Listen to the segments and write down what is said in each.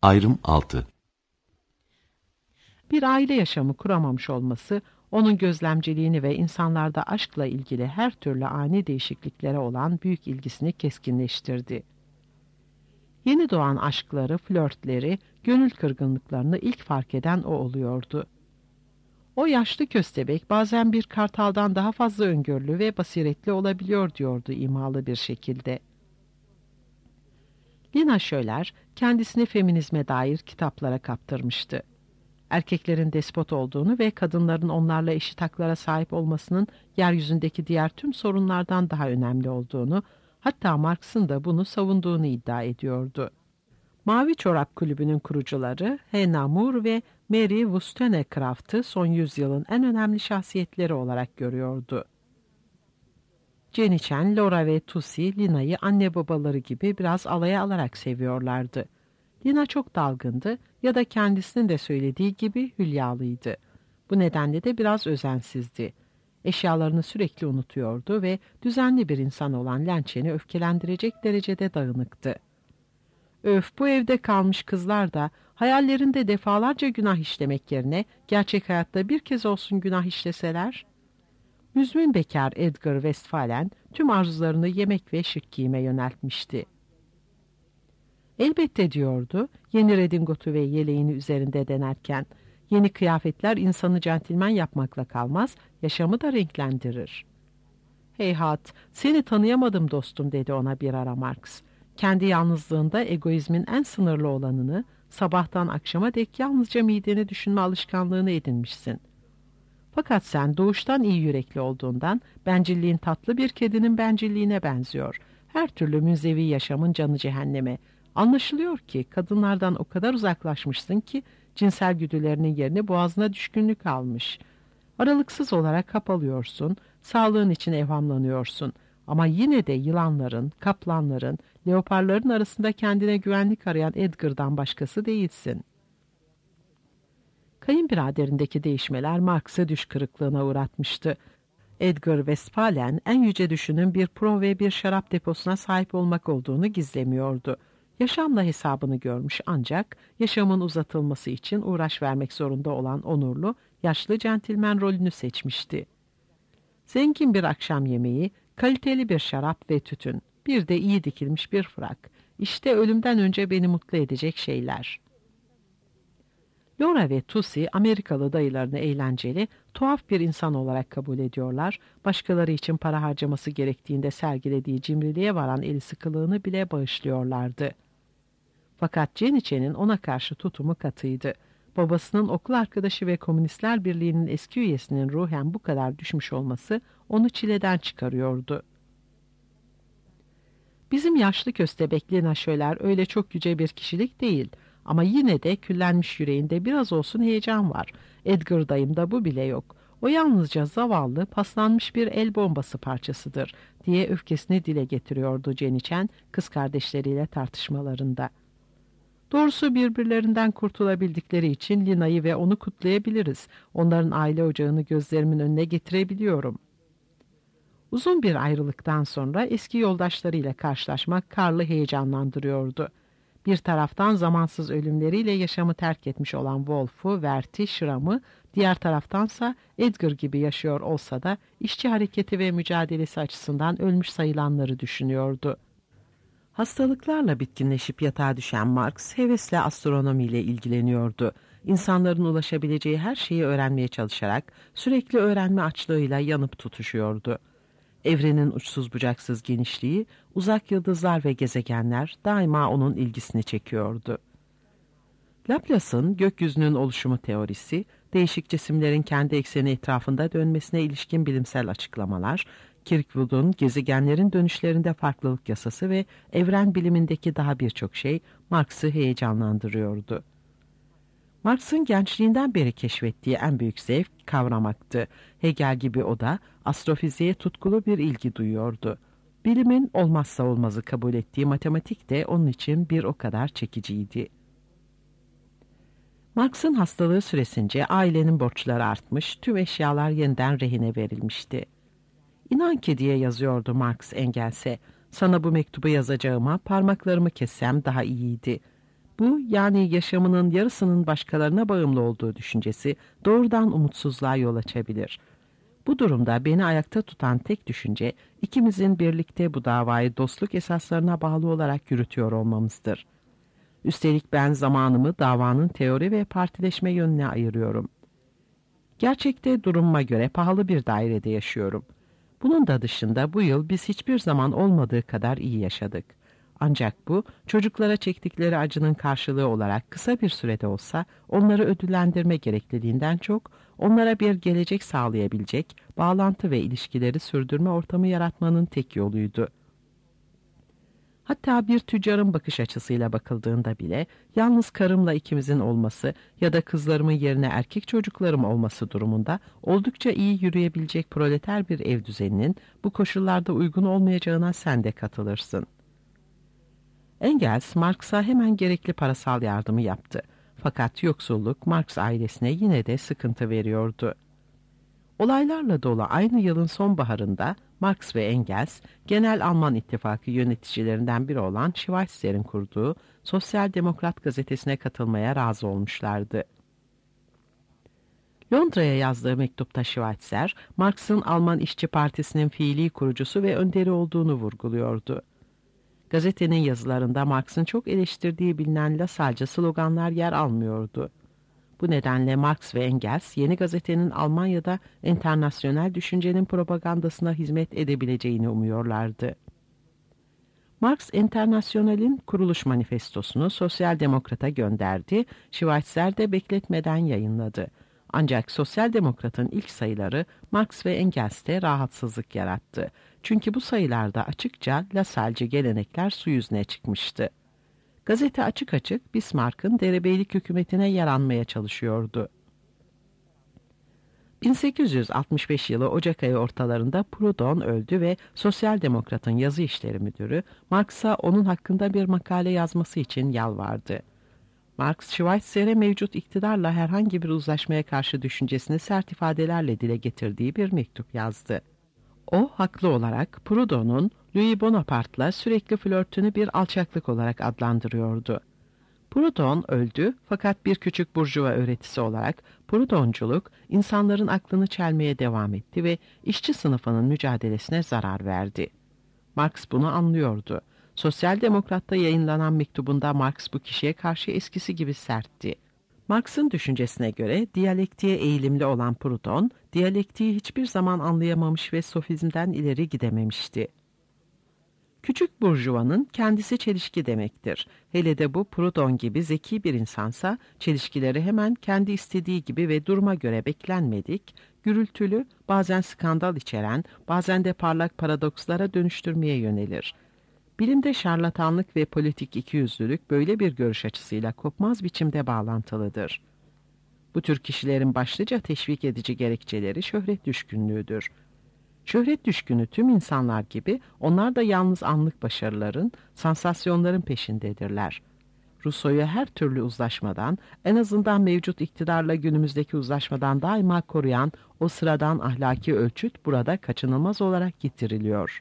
Ayrım 6. Bir aile yaşamı kuramamış olması, onun gözlemciliğini ve insanlarda aşkla ilgili her türlü ani değişikliklere olan büyük ilgisini keskinleştirdi. Yeni doğan aşkları, flörtleri, gönül kırgınlıklarını ilk fark eden o oluyordu. O yaşlı köstebek bazen bir kartaldan daha fazla öngörülü ve basiretli olabiliyor diyordu imalı bir şekilde. Lina Schöler kendisini feminizme dair kitaplara kaptırmıştı. Erkeklerin despot olduğunu ve kadınların onlarla eşit haklara sahip olmasının yeryüzündeki diğer tüm sorunlardan daha önemli olduğunu, hatta Marx'ın da bunu savunduğunu iddia ediyordu. Mavi Çorap Kulübü'nün kurucuları Hannah More ve Mary Wollstonecraft'ı son yüzyılın en önemli şahsiyetleri olarak görüyordu. Jenny Chan, Laura ve Tussie, Lina'yı anne babaları gibi biraz alaya alarak seviyorlardı. Lina çok dalgındı ya da kendisinin de söylediği gibi hülyalıydı. Bu nedenle de biraz özensizdi. Eşyalarını sürekli unutuyordu ve düzenli bir insan olan Lençen'i öfkelendirecek derecede dağınıktı. Öf, bu evde kalmış kızlar da hayallerinde defalarca günah işlemek yerine gerçek hayatta bir kez olsun günah işleseler. Müzmin bekar Edgar Westphalen tüm arzularını yemek ve şık giyime yöneltmişti. Elbette diyordu, yeni redingotu ve yeleğini üzerinde denerken, yeni kıyafetler insanı centilmen yapmakla kalmaz, yaşamı da renklendirir. Heyhat, seni tanıyamadım dostum dedi ona bir ara Marx. Kendi yalnızlığında egoizmin en sınırlı olanını, sabahtan akşama dek yalnızca mideni düşünme alışkanlığını edinmişsin. Fakat sen doğuştan iyi yürekli olduğundan bencilliğin tatlı bir kedinin bencilliğine benziyor. Her türlü münzevi yaşamın canı cehenneme. Anlaşılıyor ki kadınlardan o kadar uzaklaşmışsın ki cinsel güdülerinin yerini boğazına düşkünlük almış. Aralıksız olarak hap alıyorsun, sağlığın için evhamlanıyorsun. Ama yine de yılanların, kaplanların, leoparların arasında kendine güvenlik arayan Edgar'dan başkası değilsin. Kayınbiraderindeki değişmeler Marx'ı düş kırıklığına uğratmıştı. Edgar Westphalen en yüce düşünün bir pro ve bir şarap deposuna sahip olmak olduğunu gizlemiyordu. Yaşamla hesabını görmüş ancak yaşamın uzatılması için uğraş vermek zorunda olan onurlu, yaşlı centilmen rolünü seçmişti. Zengin bir akşam yemeği, kaliteli bir şarap ve tütün, bir de iyi dikilmiş bir frak. İşte ölümden önce beni mutlu edecek şeyler. Laura ve Tussie Amerikalı dayılarını eğlenceli, tuhaf bir insan olarak kabul ediyorlar, başkaları için para harcaması gerektiğinde sergilediği cimriliğe varan eli sıkılığını bile bağışlıyorlardı. Fakat Jenny Chen'in ona karşı tutumu katıydı. Babasının okul arkadaşı ve Komünistler Birliği'nin eski üyesinin ruhen bu kadar düşmüş olması onu çileden çıkarıyordu. Bizim yaşlı köstebek Lina Schöler öyle çok yüce bir kişilik değil. Ama yine de küllenmiş yüreğinde biraz olsun heyecan var. Edgar dayımda bu bile yok. O yalnızca zavallı, paslanmış bir el bombası parçasıdır diye öfkesini dile getiriyordu Jenny Chan kız kardeşleriyle tartışmalarında. Doğrusu birbirlerinden kurtulabildikleri için Lina'yı ve onu kutlayabiliriz. Onların aile ocağını gözlerimin önüne getirebiliyorum. Uzun bir ayrılıktan sonra eski yoldaşlarıyla karşılaşmak Karl'ı heyecanlandırıyordu. Bir taraftan zamansız ölümleriyle yaşamı terk etmiş olan Wolf'u, Wert'i, Schramm'ı, diğer taraftansa Edgar gibi yaşıyor olsa da işçi hareketi ve mücadelesi açısından ölmüş sayılanları düşünüyordu. Hastalıklarla bitkinleşip yatağa düşen Marx, hevesle astronomiyle ilgileniyordu. İnsanların ulaşabileceği her şeyi öğrenmeye çalışarak sürekli öğrenme açlığıyla yanıp tutuşuyordu. Evrenin uçsuz bucaksız genişliği, uzak yıldızlar ve gezegenler daima onun ilgisini çekiyordu. Laplace'ın gökyüzünün oluşumu teorisi, değişik cisimlerin kendi ekseni etrafında dönmesine ilişkin bilimsel açıklamalar, Kirkwood'un gezegenlerin dönüşlerinde farklılık yasası ve evren bilimindeki daha birçok şey Marx'ı heyecanlandırıyordu. Marx'ın gençliğinden beri keşfettiği en büyük zevk kavramaktı. Hegel gibi o da astrofiziğe tutkulu bir ilgi duyuyordu. Bilimin olmazsa olmazı kabul ettiği matematik de onun için bir o kadar çekiciydi. Marx'ın hastalığı süresince ailenin borçları artmış, tüm eşyalar yeniden rehine verilmişti. İnan ki diye yazıyordu Marx Engels'e, sana bu mektubu yazacağıma parmaklarımı kessem daha iyiydi. Bu, yani yaşamının yarısının başkalarına bağımlı olduğu düşüncesi doğrudan umutsuzluğa yol açabilir. Bu durumda beni ayakta tutan tek düşünce, ikimizin birlikte bu davayı dostluk esaslarına bağlı olarak yürütüyor olmamızdır. Üstelik ben zamanımı davanın teori ve partileşme yönüne ayırıyorum. Gerçekte durumuma göre pahalı bir dairede yaşıyorum. Bunun da dışında bu yıl biz hiçbir zaman olmadığı kadar iyi yaşadık. Ancak bu, çocuklara çektikleri acının karşılığı olarak kısa bir sürede olsa onları ödüllendirme gerekliliğinden çok, onlara bir gelecek sağlayabilecek bağlantı ve ilişkileri sürdürme ortamı yaratmanın tek yoluydu. Hatta bir tüccarın bakış açısıyla bakıldığında bile yalnız karımla ikimizin olması ya da kızlarımın yerine erkek çocuklarım olması durumunda oldukça iyi yürüyebilecek proleter bir ev düzeninin bu koşullarda uygun olmayacağına sen de katılırsın. Engels, Marx'a hemen gerekli parasal yardımı yaptı. Fakat yoksulluk Marx ailesine yine de sıkıntı veriyordu. Olaylarla dolu aynı yılın sonbaharında Marx ve Engels, Genel Alman İttifakı yöneticilerinden biri olan Schweitzer'in kurduğu Sosyal Demokrat gazetesine katılmaya razı olmuşlardı. Londra'ya yazdığı mektupta Schweitzer, Marx'ın Alman İşçi Partisi'nin fiili kurucusu ve önderi olduğunu vurguluyordu. Gazetenin yazılarında Marx'ın çok eleştirdiği bilinen Lassal'cı sloganlar yer almıyordu. Bu nedenle Marx ve Engels yeni gazetenin Almanya'da enternasyonel düşüncenin propagandasına hizmet edebileceğini umuyorlardı. Marx, Enternasyonel'in kuruluş manifestosunu Sosyal Demokrat'a gönderdi, Schweitzer de bekletmeden yayınladı. Ancak Sosyal Demokrat'ın ilk sayıları Marx ve Engels'te rahatsızlık yarattı. Çünkü bu sayılarda açıkça Lassal'cı gelenekler su yüzüne çıkmıştı. Gazete açık açık Bismarck'ın derebeylik hükümetine yaranmaya çalışıyordu. 1865 yılı Ocak ayı ortalarında Proudhon öldü ve Sosyal Demokrat'ın yazı işleri müdürü Marx'a onun hakkında bir makale yazması için yalvardı. Marx, Schweitzer'e mevcut iktidarla herhangi bir uzlaşmaya karşı düşüncesini sert ifadelerle dile getirdiği bir mektup yazdı. O, haklı olarak Proudhon'un Louis Bonaparte'la sürekli flörtünü bir alçaklık olarak adlandırıyordu. Proudhon öldü fakat bir küçük burjuva öğretisi olarak Proudhonculuk insanların aklını çelmeye devam etti ve işçi sınıfının mücadelesine zarar verdi. Marx bunu anlıyordu. Sosyal Demokrat'ta yayınlanan mektubunda Marx bu kişiye karşı eskisi gibi sertti. Marx'ın düşüncesine göre diyalektiğe eğilimli olan Proudhon, diyalektiği hiçbir zaman anlayamamış ve sofizmden ileri gidememişti. Küçük burjuvanın kendisi çelişki demektir. Hele de bu Proudhon gibi zeki bir insansa çelişkileri hemen kendi istediği gibi ve duruma göre beklenmedik, gürültülü, bazen skandal içeren, bazen de parlak paradokslara dönüştürmeye yönelir. Bilimde şarlatanlık ve politik ikiyüzlülük böyle bir görüş açısıyla kopmaz biçimde bağlantılıdır. Bu tür kişilerin başlıca teşvik edici gerekçeleri şöhret düşkünlüğüdür. Şöhret düşkünü tüm insanlar gibi onlar da yalnız anlık başarıların, sansasyonların peşindedirler. Rousseau'yu her türlü uzlaşmadan, en azından mevcut iktidarla günümüzdeki uzlaşmadan daima koruyan o sıradan ahlaki ölçüt burada kaçınılmaz olarak yitiriliyor.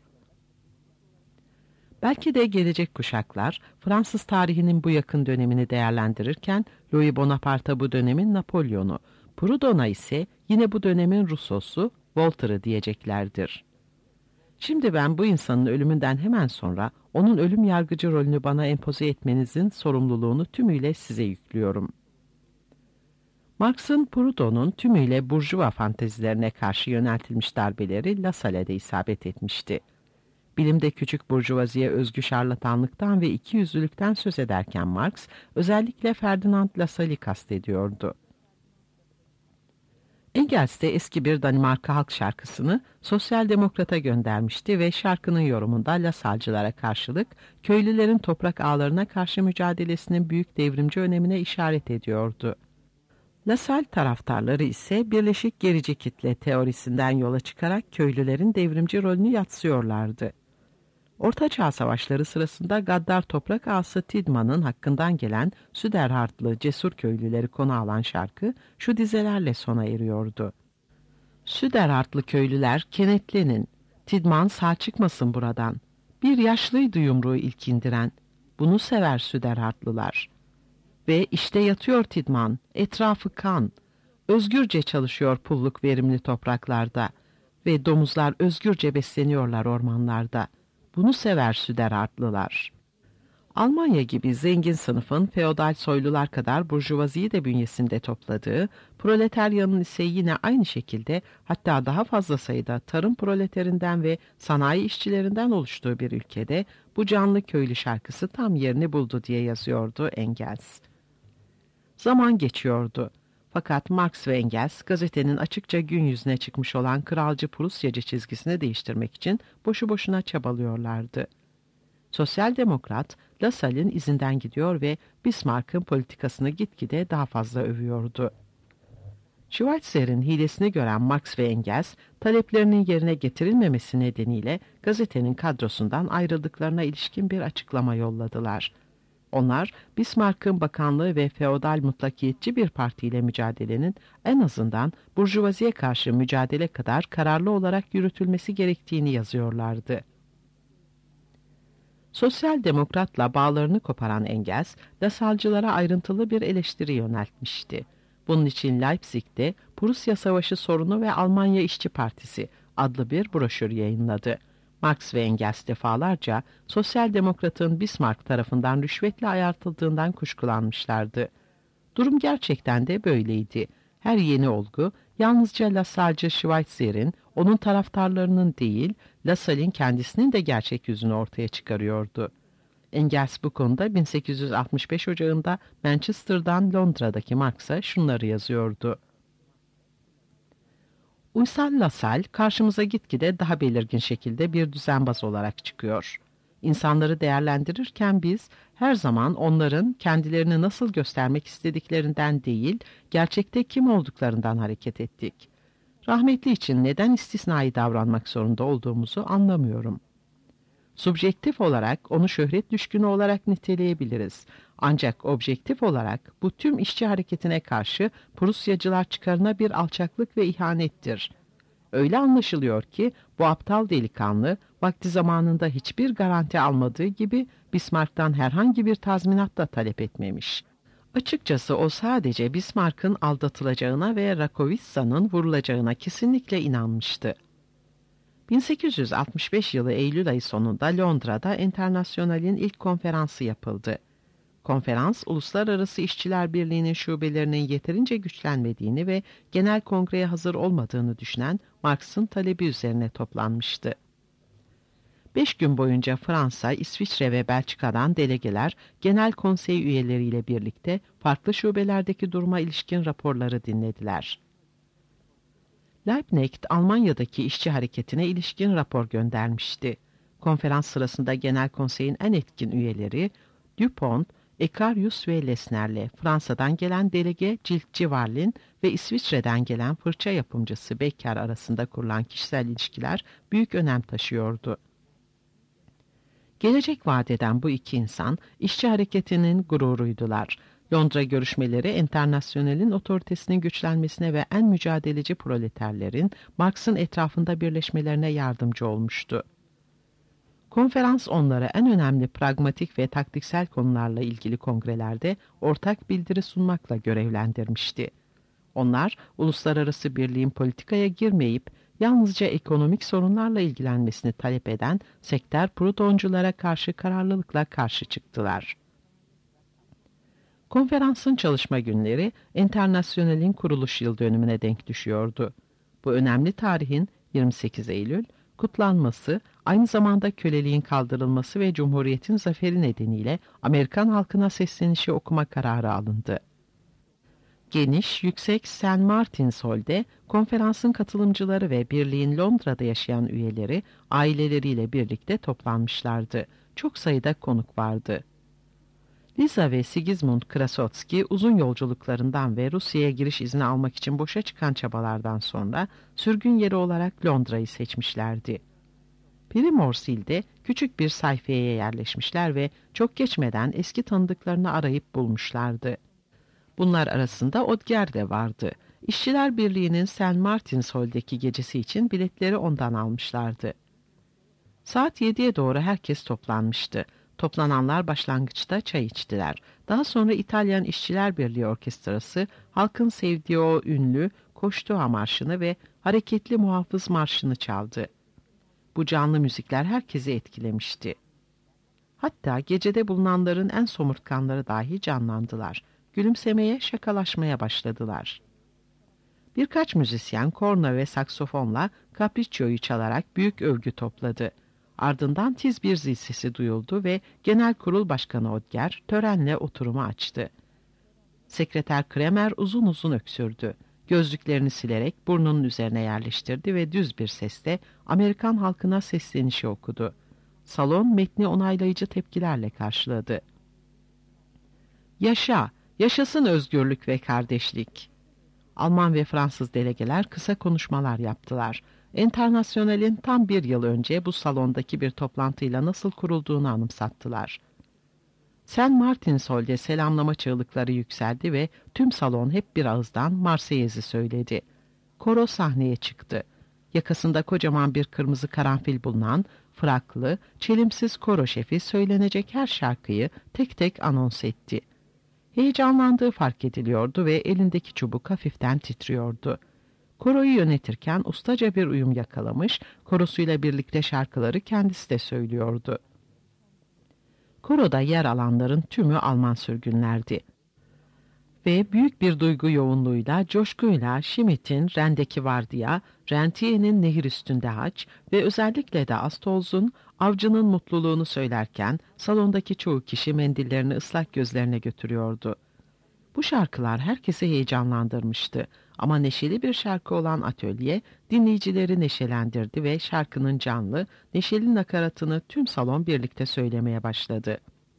Belki de gelecek kuşaklar Fransız tarihinin bu yakın dönemini değerlendirirken Louis Bonaparte bu dönemin Napolyon'u, Proudhon'a ise yine bu dönemin Rousseau'su, Voltaire'ı diyeceklerdir. Şimdi ben bu insanın ölümünden hemen sonra onun ölüm yargıcı rolünü bana empoze etmenizin sorumluluğunu tümüyle size yüklüyorum. Marx'ın Proudhon'un tümüyle burjuva fantezilerine karşı yöneltilmiş darbeleri Lassalle'de isabet etmişti. Bilimde küçük burjuvaziye özgü şarlatanlıktan ve ikiyüzlülükten söz ederken Marx, özellikle Ferdinand Lassalle'i kastediyordu. Engels de eski bir Danimarka halk şarkısını Sosyal Demokrat'a göndermişti ve şarkının yorumunda Lassal'cılara karşılık köylülerin toprak ağlarına karşı mücadelesinin büyük devrimci önemine işaret ediyordu. Lassalle taraftarları ise birleşik gerici kitle teorisinden yola çıkarak köylülerin devrimci rolünü yadsıyorlardı. Orta Çağ Savaşları sırasında gaddar toprak ağası Tidmann'ın hakkından gelen Süderhartlı cesur köylüleri konu alan şarkı şu dizelerle sona eriyordu. Süderhartlı köylüler kenetlenin, Tidmann sağ çıkmasın buradan. Bir yaşlıydı yumruğu ilk indiren, bunu sever Süderhartlılar. Ve işte yatıyor Tidman, etrafı kan. Özgürce çalışıyor pulluk verimli topraklarda ve domuzlar özgürce besleniyorlar ormanlarda. Bunu sever Süderartlılar. Almanya gibi zengin sınıfın feodal soylular kadar burjuvaziyi de bünyesinde topladığı, proletaryanın ise yine aynı şekilde hatta daha fazla sayıda tarım proleterinden ve sanayi işçilerinden oluştuğu bir ülkede bu canlı köylü şarkısı tam yerini buldu diye yazıyordu Engels. Zaman geçiyordu. Fakat Marx ve Engels gazetenin açıkça gün yüzüne çıkmış olan kralcı Prusyacı çizgisini değiştirmek için boşu boşuna çabalıyorlardı. Sosyal demokrat Lassalle'in izinden gidiyor ve Bismarck'ın politikasını gitgide daha fazla övüyordu. Schweitzer'in hilesini gören Marx ve Engels, taleplerinin yerine getirilmemesi nedeniyle gazetenin kadrosundan ayrıldıklarına ilişkin bir açıklama yolladılar. Onlar, Bismarck'ın bakanlığı ve feodal mutlakiyetçi bir partiyle mücadelenin en azından burjuvaziye karşı mücadele kadar kararlı olarak yürütülmesi gerektiğini yazıyorlardı. Sosyal demokratla bağlarını koparan Engels, Lassalcılara ayrıntılı bir eleştiri yöneltmişti. Bunun için Leipzig'te Prusya Savaşı Sorunu ve Almanya İşçi Partisi adlı bir broşür yayınladı. Marx ve Engels defalarca sosyal demokratın Bismarck tarafından rüşvetle ayartıldığından kuşkulanmışlardı. Durum gerçekten de böyleydi. Her yeni olgu yalnızca Lassalcı Schweitzer'in, onun taraftarlarının değil, Lassalle'in kendisinin de gerçek yüzünü ortaya çıkarıyordu. Engels bu konuda 1865 Ocağı'nda Manchester'dan Londra'daki Marx'a şunları yazıyordu. Uysal Lassalle karşımıza gitgide daha belirgin şekilde bir düzenbaz olarak çıkıyor. İnsanları değerlendirirken biz her zaman onların kendilerini nasıl göstermek istediklerinden değil, gerçekte kim olduklarından hareket ettik. Rahmetli için neden istisnai davranmak zorunda olduğumuzu anlamıyorum. Subjektif olarak onu şöhret düşkünü olarak niteleyebiliriz. Ancak objektif olarak bu tüm işçi hareketine karşı Prusyacılar çıkarına bir alçaklık ve ihanettir. Öyle anlaşılıyor ki bu aptal delikanlı vakti zamanında hiçbir garanti almadığı gibi Bismarck'tan herhangi bir tazminat da talep etmemiş. Açıkçası o sadece Bismarck'ın aldatılacağına ve Rakowica'nın vurulacağına kesinlikle inanmıştı. 1865 yılı Eylül ayı sonunda Londra'da Enternasyonal'in ilk konferansı yapıldı. Konferans, Uluslararası İşçiler Birliği'nin şubelerinin yeterince güçlenmediğini ve genel kongreye hazır olmadığını düşünen Marx'ın talebi üzerine toplanmıştı. 5 gün boyunca Fransa, İsviçre ve Belçika'dan delegeler genel konsey üyeleriyle birlikte farklı şubelerdeki duruma ilişkin raporları dinlediler. Liebknecht, Almanya'daki işçi hareketine ilişkin rapor göndermişti. Konferans sırasında genel konseyin en etkin üyeleri Dupont, Ekarius ve Lesner'le Fransa'dan gelen delege Ciltçi Warlin ve İsviçre'den gelen fırça yapımcısı Becker arasında kurulan kişisel ilişkiler büyük önem taşıyordu. Gelecek vaat eden bu iki insan işçi hareketinin gururuydular. Londra görüşmeleri Enternasyonel'in otoritesinin güçlenmesine ve en mücadeleci proleterlerin Marx'ın etrafında birleşmelerine yardımcı olmuştu. Konferans onlara en önemli pragmatik ve taktiksel konularla ilgili kongrelerde ortak bildiri sunmakla görevlendirmişti. Onlar, uluslararası birliğin politikaya girmeyip yalnızca ekonomik sorunlarla ilgilenmesini talep eden sektör Proudhonculara karşı kararlılıkla karşı çıktılar. Konferansın çalışma günleri Enternasyonel'in kuruluş yıl dönümüne denk düşüyordu. Bu önemli tarihin 28 Eylül kutlanması, aynı zamanda köleliğin kaldırılması ve Cumhuriyet'in zaferi nedeniyle Amerikan halkına seslenişi okuma kararı alındı. Geniş, yüksek St. Martin's Hall'de konferansın katılımcıları ve birliğin Londra'da yaşayan üyeleri aileleriyle birlikte toplanmışlardı. Çok sayıda konuk vardı. Lisa ve Sigismund Krasotski uzun yolculuklarından ve Rusya'ya giriş izni almak için boşa çıkan çabalardan sonra sürgün yeri olarak Londra'yı seçmişlerdi. Primorsil'de küçük bir sayfiyeye yerleşmişler ve çok geçmeden eski tanıdıklarını arayıp bulmuşlardı. Bunlar arasında Odger de vardı. İşçiler Birliği'nin St. Martin's Hall'deki gecesi için biletleri ondan almışlardı. Saat 7'ye doğru herkes toplanmıştı. Toplananlar başlangıçta çay içtiler. Daha sonra İtalyan İşçiler Birliği Orkestrası halkın sevdiği o ünlü Koştuğa Marşı'nı ve hareketli Muhafız Marşı'nı çaldı. Bu canlı müzikler herkesi etkilemişti. Hatta gecede bulunanların en somurtkanları dahi canlandılar. Gülümsemeye, şakalaşmaya başladılar. Birkaç müzisyen korna ve saksofonla Capriccio'yu çalarak büyük övgü topladı. Ardından tiz bir zil sesi duyuldu ve Genel Kurul Başkanı Odger törenle oturumu açtı. Sekreter Kremer uzun uzun öksürdü. Gözlüklerini silerek burnunun üzerine yerleştirdi ve düz bir sesle Amerikan halkına seslenişi okudu. Salon metni onaylayıcı tepkilerle karşıladı. Yaşa, yaşasın özgürlük ve kardeşlik. Alman ve Fransız delegeler kısa konuşmalar yaptılar. Enternasyonel'in tam bir yıl önce bu salondaki bir toplantıyla nasıl kurulduğunu anımsattılar. Saint Martin's Hall'de selamlama çığlıkları yükseldi ve tüm salon hep bir ağızdan Marseyez'i söyledi. Koro sahneye çıktı. Yakasında kocaman bir kırmızı karanfil bulunan, fraklı, çelimsiz koro şefi söylenecek her şarkıyı tek tek anons etti. Heyecanlandığı fark ediliyordu ve elindeki çubuk hafiften titriyordu. Koroyu yönetirken ustaca bir uyum yakalamış, korosuyla birlikte şarkıları kendisi de söylüyordu. Koroda yer alanların tümü Alman sürgünlerdi. Ve büyük bir duygu yoğunluğuyla, coşkuyla Schmidt'in Ren'deki Vardiya, Rentier'in Nehir Üstünde Haç ve özellikle de Astolz'un Avcının Mutluluğunu söylerken salondaki çoğu kişi mendillerini ıslak gözlerine götürüyordu. Bu şarkılar herkesi heyecanlandırmıştı ama neşeli bir şarkı olan Atölye dinleyicileri neşelendirdi ve şarkının canlı, neşeli nakaratını tüm salon birlikte söylemeye başladı.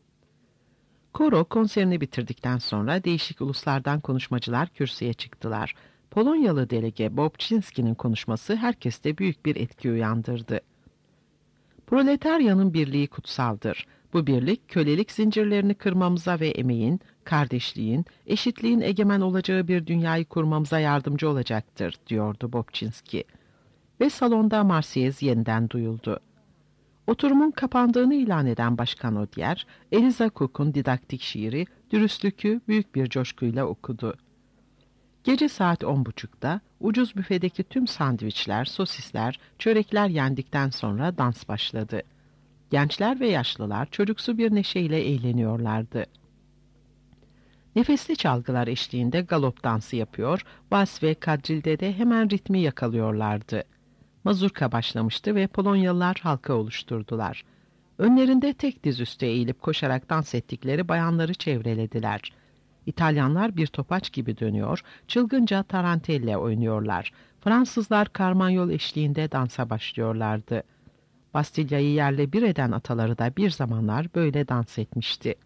Koro konserini bitirdikten sonra değişik uluslardan konuşmacılar kürsüye çıktılar. Polonyalı delege Bobczynski'nin konuşması herkeste büyük bir etki uyandırdı. Proletaryanın birliği kutsaldır. Bu birlik kölelik zincirlerini kırmamıza ve emeğin, kardeşliğin, eşitliğin egemen olacağı bir dünyayı kurmamıza yardımcı olacaktır, diyordu Bobczynski. Ve salonda Marsiyez yeniden duyuldu. Oturumun kapandığını ilan eden Başkan Odger, Eliza Cook'un didaktik şiiri Dürüstlük'ü büyük bir coşkuyla okudu. Gece saat 10.30'da ucuz büfedeki tüm sandviçler, sosisler, çörekler yendikten sonra dans başladı. Gençler ve yaşlılar çocuksu bir neşeyle eğleniyorlardı. Nefesli çalgılar eşliğinde galop dansı yapıyor, vals ve kadrilde de hemen ritmi yakalıyorlardı. Mazurka başlamıştı ve Polonyalılar halka oluşturdular. Önlerinde tek diz üstü eğilip koşarak dans ettikleri bayanları çevrelediler. İtalyanlar bir topaç gibi dönüyor, çılgınca tarantella oynuyorlar. Fransızlar karmanyol eşliğinde dansa başlıyorlardı. Bastilya'yı yerle bir eden ataları da bir zamanlar böyle dans etmişti.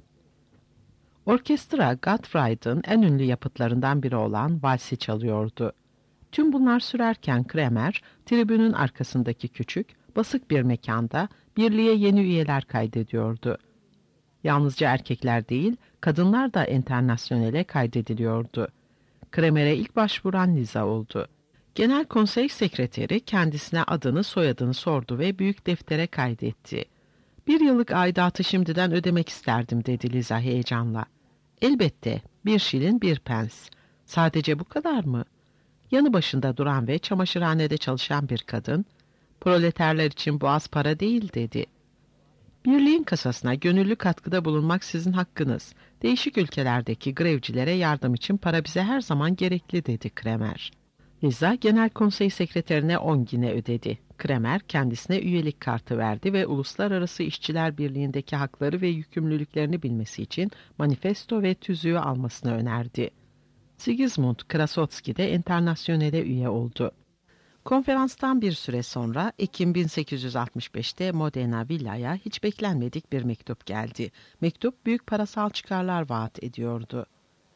Orkestra Gottfried'in en ünlü yapıtlarından biri olan valsi çalıyordu. Tüm bunlar sürerken Kremer, tribünün arkasındaki küçük, basık bir mekanda birliğe yeni üyeler kaydediyordu. Yalnızca erkekler değil, kadınlar da Enternasyonel'e kaydediliyordu. Kremer'e ilk başvuran Liza oldu. Genel Konsey Sekreteri kendisine adını soyadını sordu ve büyük deftere kaydetti. "Bir yıllık aidatı şimdiden ödemek isterdim," dedi Liza heyecanla. "Elbette, 1 şilin 1 pens. Sadece bu kadar mı?" Yanı başında duran ve çamaşırhanede çalışan bir kadın, "Proleterler için bu az para değil," dedi. "Birliğin kasasına gönüllü katkıda bulunmak sizin hakkınız. Değişik ülkelerdeki grevcilere yardım için para bize her zaman gerekli," dedi Kremer. Liza, Genel Konsey Sekreterine 10 gine ödedi. Kremer kendisine üyelik kartı verdi ve Uluslararası İşçiler Birliği'ndeki hakları ve yükümlülüklerini bilmesi için manifesto ve tüzüğü almasını önerdi. Sigismund Krasotski de Enternasyonel'e üye oldu. Konferanstan bir süre sonra Ekim 1865'te Modena Villa'ya hiç beklenmedik bir mektup geldi. Mektup büyük parasal çıkarlar vaat ediyordu.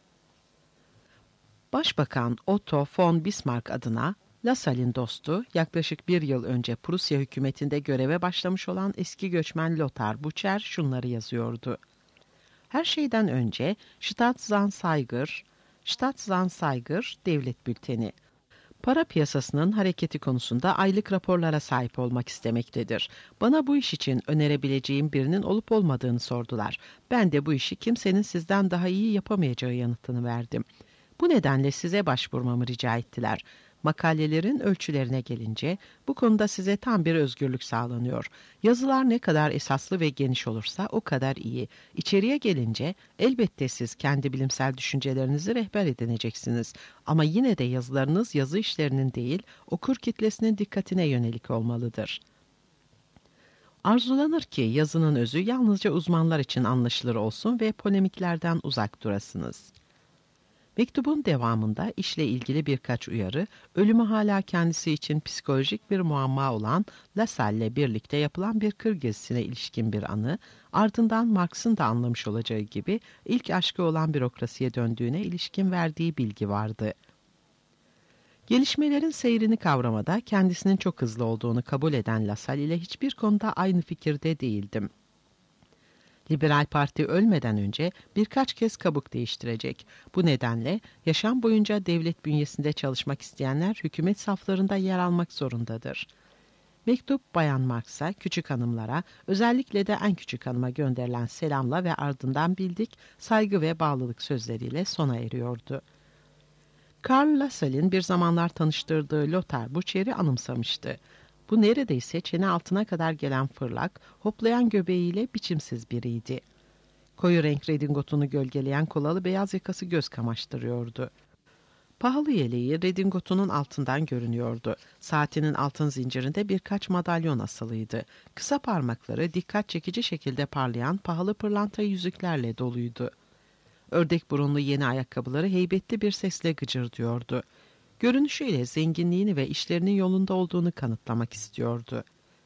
Başbakan Otto von Bismarck adına Lassalle'in dostu, yaklaşık 1 yıl önce Prusya hükümetinde göreve başlamış olan eski göçmen Lothar Bucher şunları yazıyordu. Her şeyden önce Staatsanzeiger devlet bülteni. Para piyasasının hareketi konusunda aylık raporlara sahip olmak istemektedir. Bana bu iş için önerebileceğim birinin olup olmadığını sordular. Ben de bu işi kimsenin sizden daha iyi yapamayacağı yanıtını verdim. Bu nedenle size başvurmamı rica ettiler. Makalelerin ölçülerine gelince bu konuda size tam bir özgürlük sağlanıyor. Yazılar ne kadar esaslı ve geniş olursa o kadar iyi. İçeriye gelince elbette siz kendi bilimsel düşüncelerinizi rehber edineceksiniz. Ama yine de yazılarınız yazı işlerinin değil, okur kitlesinin dikkatine yönelik olmalıdır. Arzulanır ki yazının özü yalnızca uzmanlar için anlaşılır olsun ve polemiklerden uzak durasınız. Mektubun devamında işle ilgili birkaç uyarı, ölümü hala kendisi için psikolojik bir muamma olan Lassalle'le birlikte yapılan bir kır gezisine ilişkin bir anı, ardından Marx'ın da anlamış olacağı gibi ilk aşkı olan bürokrasiye döndüğüne ilişkin verdiği bilgi vardı. Gelişmelerin seyrini kavramada kendisinin çok hızlı olduğunu kabul eden Lassalle ile hiçbir konuda aynı fikirde değildim. Liberal Parti ölmeden önce birkaç kez kabuk değiştirecek. Bu nedenle yaşam boyunca devlet bünyesinde çalışmak isteyenler hükümet saflarında yer almak zorundadır. Mektup Bayan Marx'a, küçük hanımlara, özellikle de en küçük hanıma gönderilen selamla ve ardından bildik, saygı ve bağlılık sözleriyle sona eriyordu. Karl Lassalle'in bir zamanlar tanıştırdığı Lothar Bucher'i anımsamıştı. Bu neredeyse çene altına kadar gelen fırlak, hoplayan göbeğiyle biçimsiz biriydi. Koyu renk redingotunu gölgeleyen kolalı beyaz yakası göz kamaştırıyordu. Pahalı yeleği redingotunun altından görünüyordu. Saatinin altın zincirinde birkaç madalyon asılıydı. Kısa parmakları dikkat çekici şekilde parlayan pahalı pırlanta yüzüklerle doluydu. Ördek burunlu yeni ayakkabıları heybetli bir sesle gıcırdıyordu. Görünüşüyle zenginliğini ve işlerinin yolunda olduğunu kanıtlamak istiyordu.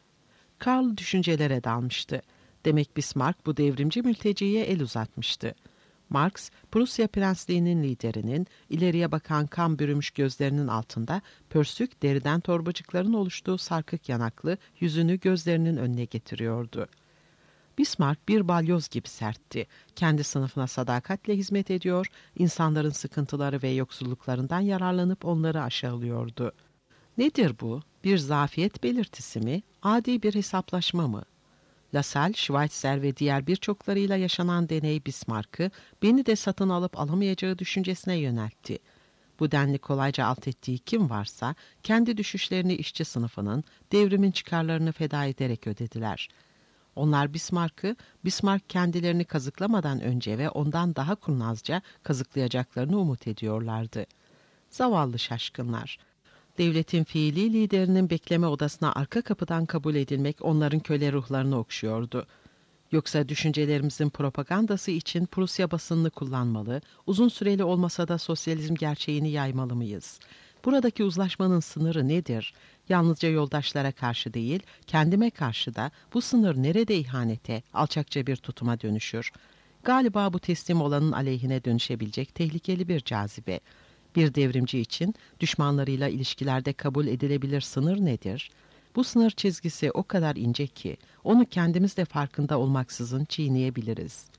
Karl düşüncelere dalmıştı. Demek Bismarck bu devrimci mülteciye el uzatmıştı. Marx, Prusya Prensliği'nin liderinin ileriye bakan kan bürümüş gözlerinin altında pörsük deriden torbacıkların oluştuğu sarkık yanaklı yüzünü gözlerinin önüne getiriyordu. Bismarck bir balyoz gibi sertti. Kendi sınıfına sadakatle hizmet ediyor, insanların sıkıntıları ve yoksulluklarından yararlanıp onları aşağılıyordu. Nedir bu? Bir zafiyet belirtisi mi? Adi bir hesaplaşma mı? Lassalle, Schweitzer ve diğer birçoklarıyla yaşanan deney Bismarck'ı beni de satın alıp alamayacağı düşüncesine yöneltti. Bu denli kolayca alt ettiği kim varsa kendi düşüşlerini işçi sınıfının, devrimin çıkarlarını feda ederek ödediler. Onlar Bismarck'ı, Bismarck kendilerini kazıklamadan önce ve ondan daha kurnazca kazıklayacaklarını umut ediyorlardı. Zavallı şaşkınlar. Devletin fiili liderinin bekleme odasına arka kapıdan kabul edilmek onların köle ruhlarını okşuyordu. Yoksa düşüncelerimizin propagandası için Prusya basınını kullanmalı, uzun süreli olmasa da sosyalizm gerçeğini yaymalı mıyız? Buradaki uzlaşmanın sınırı nedir? Yalnızca yoldaşlara karşı değil, kendime karşı da bu sınır nerede ihanete, alçakça bir tutuma dönüşür? Galiba bu teslim olanın aleyhine dönüşebilecek tehlikeli bir cazibe. Bir devrimci için düşmanlarıyla ilişkilerde kabul edilebilir sınır nedir? Bu sınır çizgisi o kadar ince ki onu kendimiz de farkında olmaksızın çiğneyebiliriz.